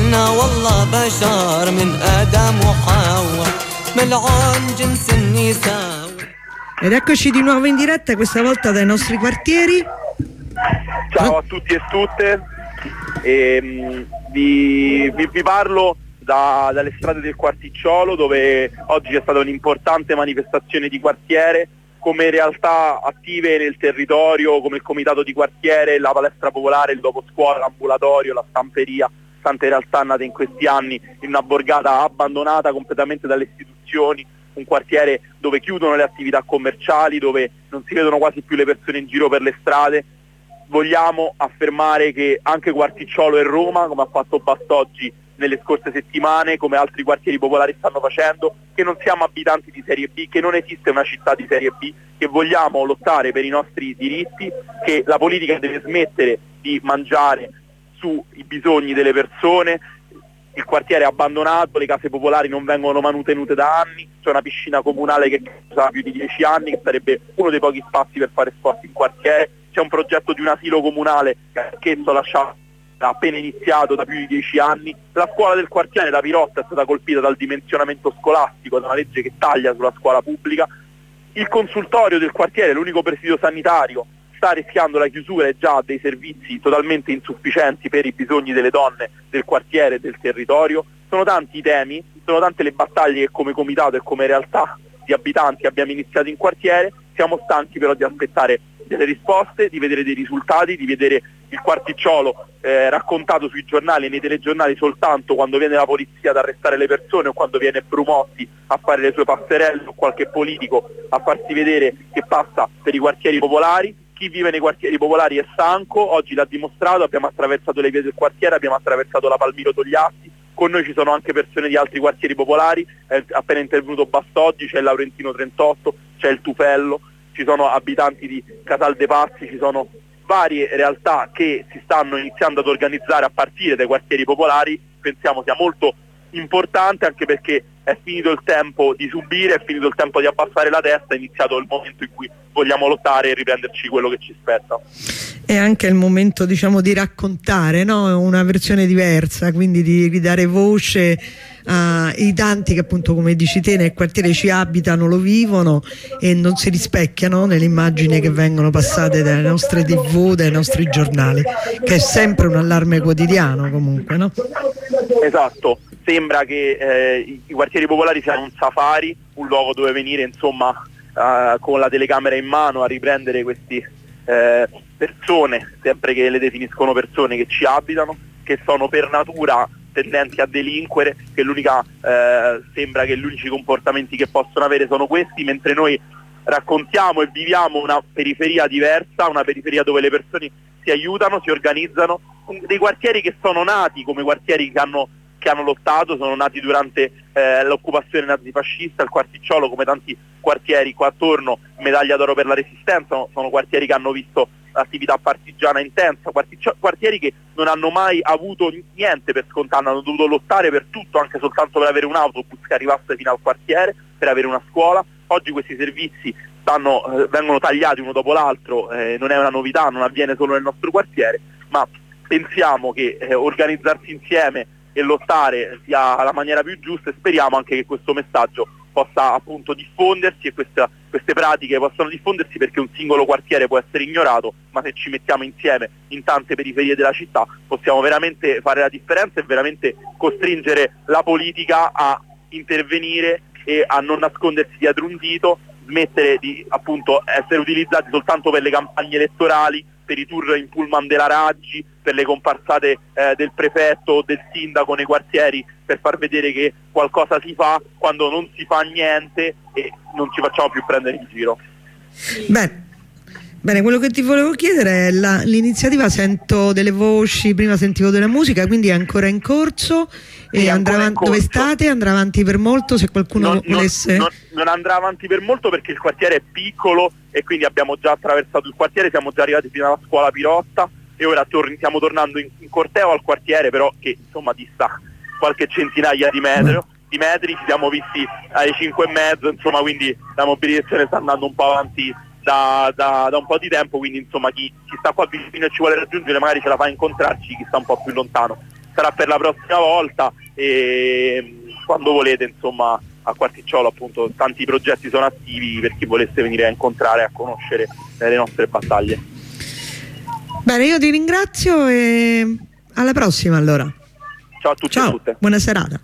إحنا والله بشر من آدم وحواء ملعون جنس النساء. Ed eccoci di nuovo in diretta, questa volta dai nostri quartieri. Ciao a tutti e tutte, vi parlo dalle strade del Quarticciolo, dove oggi c'è stata un'importante manifestazione di quartiere, come realtà attive nel territorio, come il comitato di quartiere, la palestra popolare, il dopo scuola, l'ambulatorio, la stamperia, tante realtà nate in questi anni in una borgata abbandonata completamente dalle istituzioni, un quartiere dove chiudono le attività commerciali, dove non si vedono quasi più le persone in giro per le strade. Vogliamo affermare che anche Quarticciolo è Roma, come ha fatto Bastoggi nelle scorse settimane, come altri quartieri popolari stanno facendo, che non siamo abitanti di serie B, che non esiste una città di serie B, che vogliamo lottare per i nostri diritti, che la politica deve smettere di mangiare sui bisogni delle persone. Il quartiere è abbandonato, le case popolari non vengono mantenute da anni, c'è una piscina comunale che ha più di 10 anni, che sarebbe uno dei pochi spazi per fare sport in quartiere, c'è un progetto di un asilo comunale che anch'esso lasciato appena iniziato da più di 10 anni, la scuola del quartiere da Pirotta è stata colpita dal dimensionamento scolastico, da una legge che taglia sulla scuola pubblica, il consultorio del quartiere, l'unico presidio sanitario, sta rischiando la chiusura e già ha dei servizi totalmente insufficienti per i bisogni delle donne del quartiere e del territorio. Sono tanti i temi, sono tante le battaglie che come comitato e come realtà di abitanti abbiamo iniziato in quartiere, siamo stanchi però di aspettare delle risposte, di vedere dei risultati, di vedere il Quarticciolo raccontato sui giornali e nei telegiornali soltanto quando viene la polizia ad arrestare le persone o quando viene Brumotti a fare le sue passerelle o qualche politico a farsi vedere che passa per i quartieri popolari. Chi vive nei quartieri popolari è stanco, oggi l'ha dimostrato, abbiamo attraversato le vie del quartiere, abbiamo attraversato la Palmiro Togliatti, con noi ci sono anche persone di altri quartieri popolari, è appena intervenuto Bastoggi, c'è il Laurentino 38, c'è il Tufello, ci sono abitanti di Casal de Pazzi, ci sono varie realtà che si stanno iniziando ad organizzare a partire dai quartieri popolari. Pensiamo sia molto importante, anche perché è finito il tempo di subire, è finito il tempo di abbassare la testa, è iniziato il momento in cui vogliamo lottare e riprenderci quello che ci spetta. È anche il momento, diciamo, di raccontare, no? Una versione diversa, quindi di ridare voce ai tanti che appunto, come dici te, nel quartiere ci abitano, lo vivono e non si rispecchiano nelle immagini che vengono passate dalle nostre TV, dai nostri giornali, che è sempre un allarme quotidiano comunque, no? Esatto, sembra che i quartieri popolari siano un safari, un luogo dove venire insomma con la telecamera in mano a riprendere questi persone, sempre che le definiscono persone, che ci abitano, che sono per natura tendenti a delinquere, che sembra che gli unici comportamenti che possono avere sono questi, mentre noi raccontiamo e viviamo una periferia diversa, una periferia dove le persone si aiutano, si organizzano, dei quartieri che sono nati come quartieri che hanno lottato, sono nati durante l'occupazione nazifascista. Il Quarticciolo, come tanti quartieri qua attorno, medaglia d'oro per la resistenza, sono quartieri che hanno visto attività partigiana intensa, quartieri che non hanno mai avuto niente per scontato, hanno dovuto lottare per tutto, anche soltanto per avere un autobus che arrivasse fino al quartiere, per avere una scuola. Oggi questi servizi vengono tagliati uno dopo l'altro, non è una novità, non avviene solo nel nostro quartiere, ma pensiamo che organizzarsi insieme e lottare sia la maniera più giusta, e speriamo anche che questo messaggio possa appunto diffondersi e queste pratiche possano diffondersi, perché un singolo quartiere può essere ignorato, ma se ci mettiamo insieme in tante periferie della città possiamo veramente fare la differenza e veramente costringere la politica a intervenire e a non nascondersi dietro un dito, smettere di appunto essere utilizzati soltanto per le campagne elettorali, per i tour in pullman della Raggi, per le comparsate del prefetto o del sindaco nei quartieri, per far vedere che qualcosa si fa, quando non si fa niente e non ci facciamo più prendere in giro. Bene, quello che ti volevo chiedere è l'iniziativa, sento delle voci, prima sentivo della musica, quindi è ancora in corso e andrà avanti, dove state? Andrà avanti per molto, se qualcuno volesse... Non andrà avanti per molto perché il quartiere è piccolo e quindi abbiamo già attraversato il quartiere, siamo già arrivati fino alla scuola Pirotta e ora stiamo tornando in corteo al quartiere, però che insomma dista qualche centinaia di metri, ci siamo visti alle 5:30, insomma, quindi la mobilitazione sta andando un po' avanti da un po' di tempo, quindi insomma chi sta qua vicino e ci vuole raggiungere magari ce la fa incontrarci, chi sta un po' più lontano sarà per la prossima volta, e quando volete, insomma, a Quarticciolo appunto tanti progetti sono attivi per chi volesse venire a incontrare e a conoscere le nostre battaglie. Bene, io ti ringrazio e alla prossima allora. Ciao a tutti e a tutte. Buona serata.